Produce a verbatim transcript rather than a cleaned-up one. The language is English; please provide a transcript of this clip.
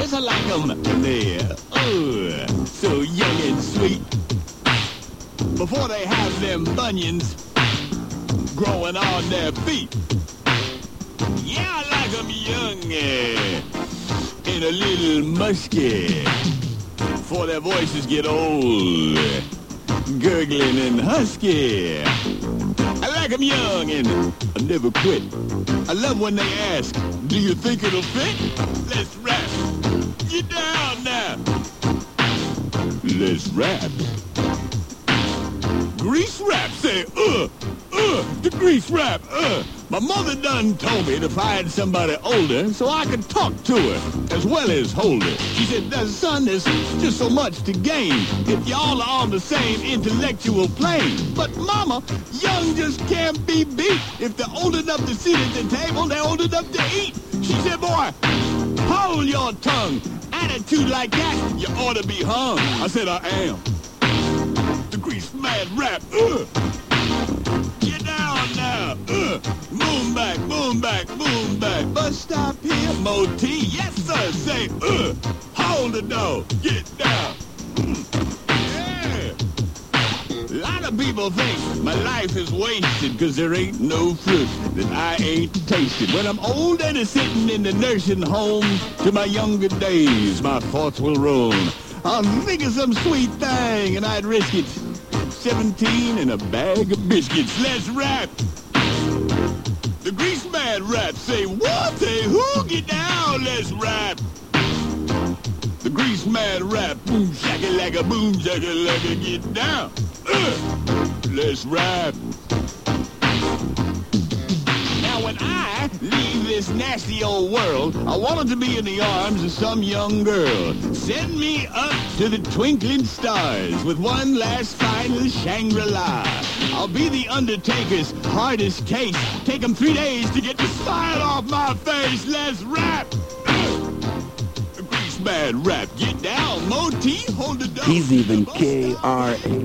Yes, I like them. They're, oh, so young and sweet. Before they have them bunions growing on their feet. Yeah, I like them young eh, and a little musky. Before their voices get old, gurgling and husky. I like them young and I never quit. I love when they ask, do you think it'll fit? Let's rap. Get down now. Let's rap. Grease rap, say, uh, uh, the grease rap, uh. My mother done told me to find somebody older so I could talk to her as well as hold her. She said, "There's son, there's just so much to gain if y'all are on the same intellectual plane. But mama, young just can't be beat. If they're old enough to sit at the table, they're old enough to eat." She said, "Boy, hold your tongue. Attitude like that, you ought to be hung." I said, "I am." The grease mad rap, uh. Get down now, uh. Moon back, moon back, moon back. Bus stop here, Moti. Yes, sir, say, uh. Hold the door, get down. Mm. Yeah. A lot of people think my life is wasted cause there ain't no fruit that I ain't tasted. When I'm old and sitting in the nursing home to my younger days, my thoughts will roam. I'll think of some sweet thing and I'd risk it. Seventeen and a bag of biscuits. Let's rap. The grease man rap. Say what? Say who? Get down. Let's rap. The grease man rap. Boom shaka like a boom shaka like a get down. Uh, let's rap. Now when I leave this nasty old world, I wanted to be in the arms of some young girl. Send me up to the twinkling stars with one last final Shangri-La. I'll be the Undertaker's hardest case. Take him three days to get the smile off my face. Let's rap. Grease man rap. Get down, Moti. Hold the door. He's even K R A.